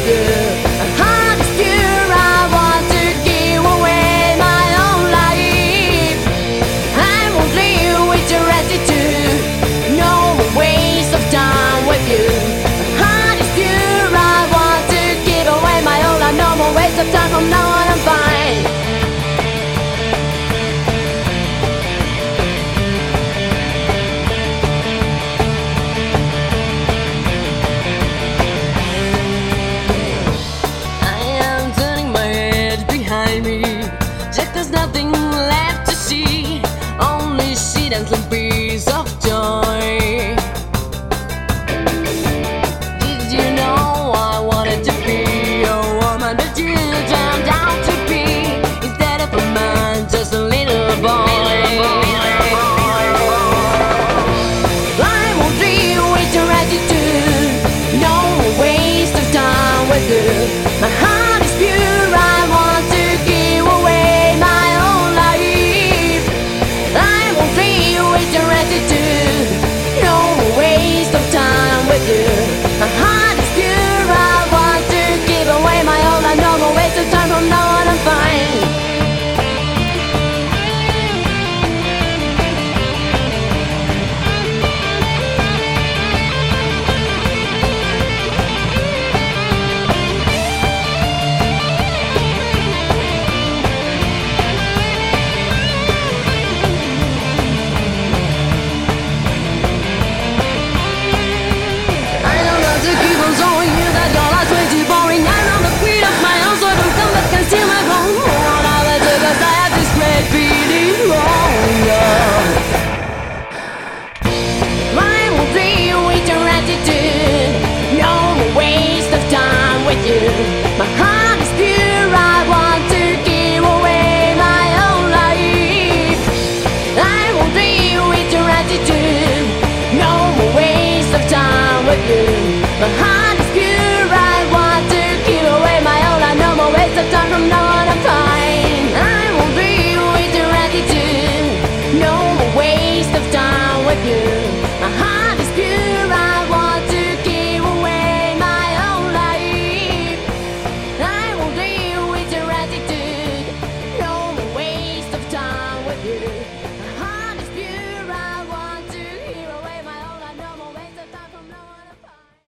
you. My heart is pure, I want to give away my own life. I won't live with your attitude, no more waste of time with you. My heart is pure, I want to give away my own life. No more waste of time, from now on I'm fine. Just there's nothing left to see, only shit and some piece of joy. Did you know I wanted to be a woman, but you turned out to be, instead of a man, just a little boy. I won't deal with your attitude, no waste of time with you. My heart is pure, I want to give away my own life. I won't deal with your attitude, no waste of time with you. My heart is pure, I want to give away my own life. No more waste of time, from now on I'm fine. My heart is pure, I want to give away my own life. I won't deal with your attitude, no more waste of time with you. My heart is pure, I want to give away my own life. No more waste of time, from now on I'm fine. I won't deal with your attitude, no more waste of time with you. My heart is pure, I want to give away my own life. I won't deal with your attitude, no more waste of time with you.